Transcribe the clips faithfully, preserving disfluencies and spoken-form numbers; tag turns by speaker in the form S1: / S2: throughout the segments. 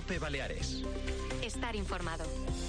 S1: COPE Baleares.
S2: Estar informado.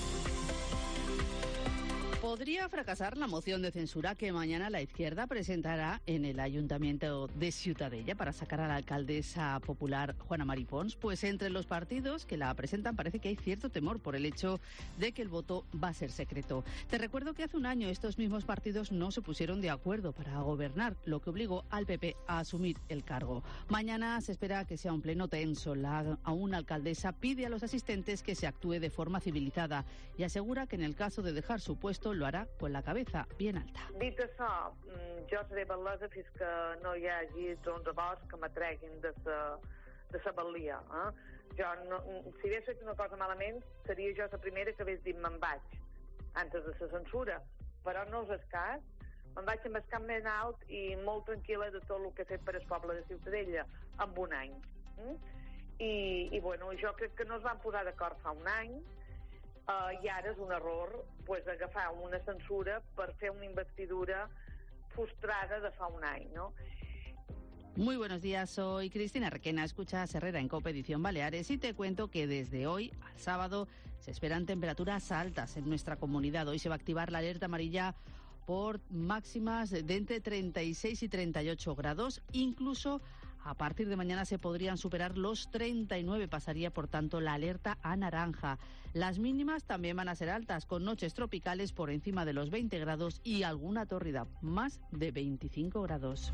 S3: Podría fracasar la moción de censura que mañana la izquierda presentará en el Ayuntamiento de Ciutadella para sacar a la alcaldesa popular Juana Mari Pons. Pues entre los partidos que la presentan parece que hay cierto temor por el hecho de que el voto va a ser secreto. Te recuerdo que hace un año estos mismos partidos no se pusieron de acuerdo para gobernar, lo que obligó al P P a asumir el cargo. Mañana se espera que sea un pleno tenso. La aún alcaldesa pide a los asistentes que se actúe de forma civilizada y asegura que en el caso de dejar su puesto lo hará con la cabeza bien alta.
S4: Dit això, jo seré batlesa fins que no hi hagi trons a bosc que m'atreguin de sa, de sa balia. Eh? Jo no, si hagués fet una cosa malament, seria jo la primera que hagués dit me'n vaig, antes de la censura. Però no és el cas. Me'n vaig amb el cap més alt i molt tranquil·la de tot el que he fet per el poble de Ciutadella en un any. Mm? I, I bueno, jo crec que no es van posar d'acord fa un any. Uh, I ara és un error pues, agafar una censura per fer una investidura frustrada de fa un any, ¿no?
S3: Muy buenos días, soy Cristina Requena, escuchas Herrera en COPE Edición Baleares y te cuento que desde hoy al sábado se esperan temperaturas altas en nuestra comunidad. Hoy se va a activar la alerta amarilla por máximas de entre treinta y seis y treinta y ocho grados, incluso a partir de mañana se podrían superar los treinta y nueve, pasaría por tanto la alerta a naranja. Las mínimas también van a ser altas, con noches tropicales por encima de los veinte grados y alguna tórrida más de veinticinco grados.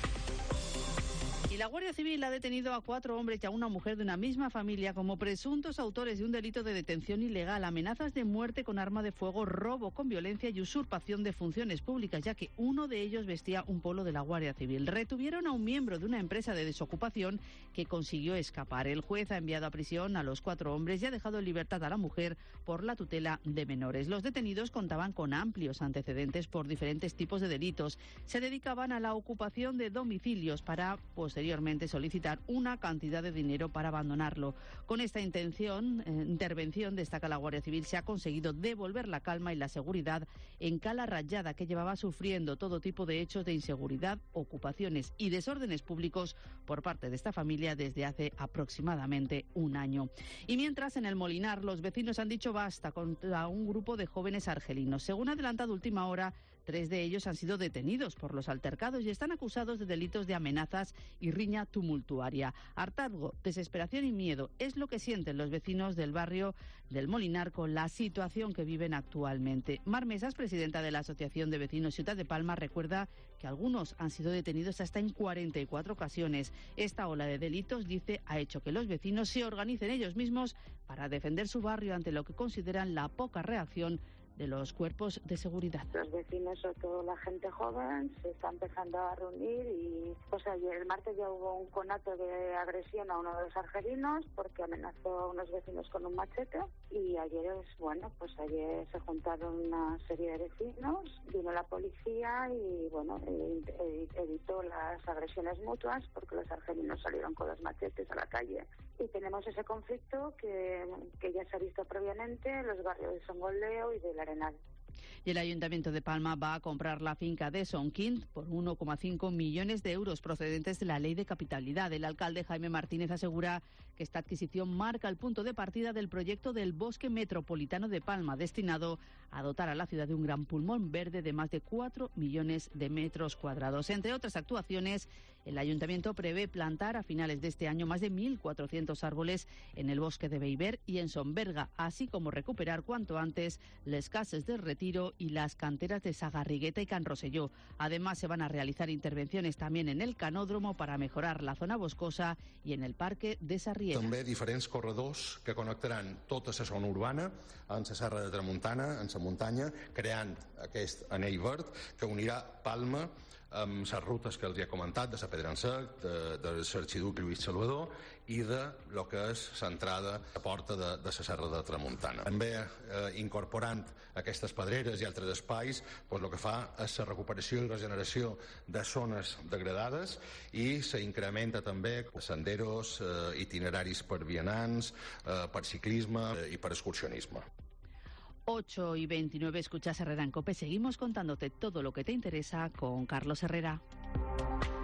S3: Y la Guardia Civil ha detenido a cuatro hombres y a una mujer de una misma familia como presuntos autores de un delito de detención ilegal, amenazas de muerte con arma de fuego, robo con violencia y usurpación de funciones públicas, ya que uno de ellos vestía un polo de la Guardia Civil. Retuvieron a un miembro de una empresa de desocupación que consiguió escapar. El juez ha enviado a prisión a los cuatro hombres y ha dejado en libertad a la mujer por la tutela de menores. Los detenidos contaban con amplios antecedentes por diferentes tipos de delitos. Se dedicaban a la ocupación de domicilios para posteriormente posteriormente solicitar una cantidad de dinero para abandonarlo. Con esta intención, eh, intervención, destaca la Guardia Civil, se ha conseguido devolver la calma y la seguridad en Cala Rayada, que llevaba sufriendo todo tipo de hechos de inseguridad, ocupaciones y desórdenes públicos por parte de esta familia desde hace aproximadamente un año. Y mientras, en el Molinar, los vecinos han dicho basta contra un grupo de jóvenes argelinos. Según ha adelantado Última Hora, tres de ellos han sido detenidos por los altercados y están acusados de delitos de amenazas y riña tumultuaria. Hartazgo, desesperación y miedo es lo que sienten los vecinos del barrio del Molinar con la situación que viven actualmente. Mar Mesas, presidenta de la Asociación de Vecinos Ciutat de Palma, recuerda que algunos han sido detenidos hasta en cuarenta y cuatro ocasiones. Esta ola de delitos, dice, ha hecho que los vecinos se organicen ellos mismos para defender su barrio ante lo que consideran la poca reacción de los cuerpos de seguridad.
S5: Los vecinos, sobre todo la gente joven, se está empezando a reunir y pues ayer, el martes, ya hubo un conato de agresión a uno de los argelinos porque amenazó a unos vecinos con un machete y ayer, es bueno, pues ayer se juntaron una serie de vecinos, vino la policía y bueno, evitó las agresiones mutuas porque los argelinos salieron con los machetes a la calle. Y tenemos ese conflicto que, que ya se ha visto previamente en los barrios de Songoldeo y del Arenal.
S3: Y el Ayuntamiento de Palma va a comprar la finca de Sonquint por uno coma cinco millones de euros procedentes de la Ley de Capitalidad. El alcalde Jaime Martínez asegura que esta adquisición marca el punto de partida del proyecto del Bosque Metropolitano de Palma, destinado a dotar a la ciudad de un gran pulmón verde de más de cuatro millones de metros cuadrados. Entre otras actuaciones, el Ayuntamiento prevé plantar a finales de este año más de mil cuatrocientos árboles en el bosque de Beiber y en Sonberga, así como recuperar cuanto antes les cases de retiro y las canteras de Sagarrigueta y Can Rosselló. Además, se van a realizar intervenciones también en el canódromo para mejorar la zona boscosa i en el parque de Sarriera.
S6: També diferents corredors que connectaran tota la zona urbana amb la Serra de Tramuntana, en la muntanya, creant aquest anell verd que unirà Palma amb les rutes que els he comentat, de la Pedra en Sec, de, de l'Arxiduc Lluís Salvador i de lo que és l'entrada a porta de, de la Serra de Tramuntana. També eh, incorporant aquestes pedreres i altres espais, doncs el que fa és la recuperació i regeneració de zones degradades i s'incrementa també senderos, eh, itineraris per vianants, eh, per ciclisme eh, i per excursionisme.
S3: ocho y veintinueve, escuchas Herrera en COPE. Seguimos contándote todo lo que te interesa con Carlos Herrera.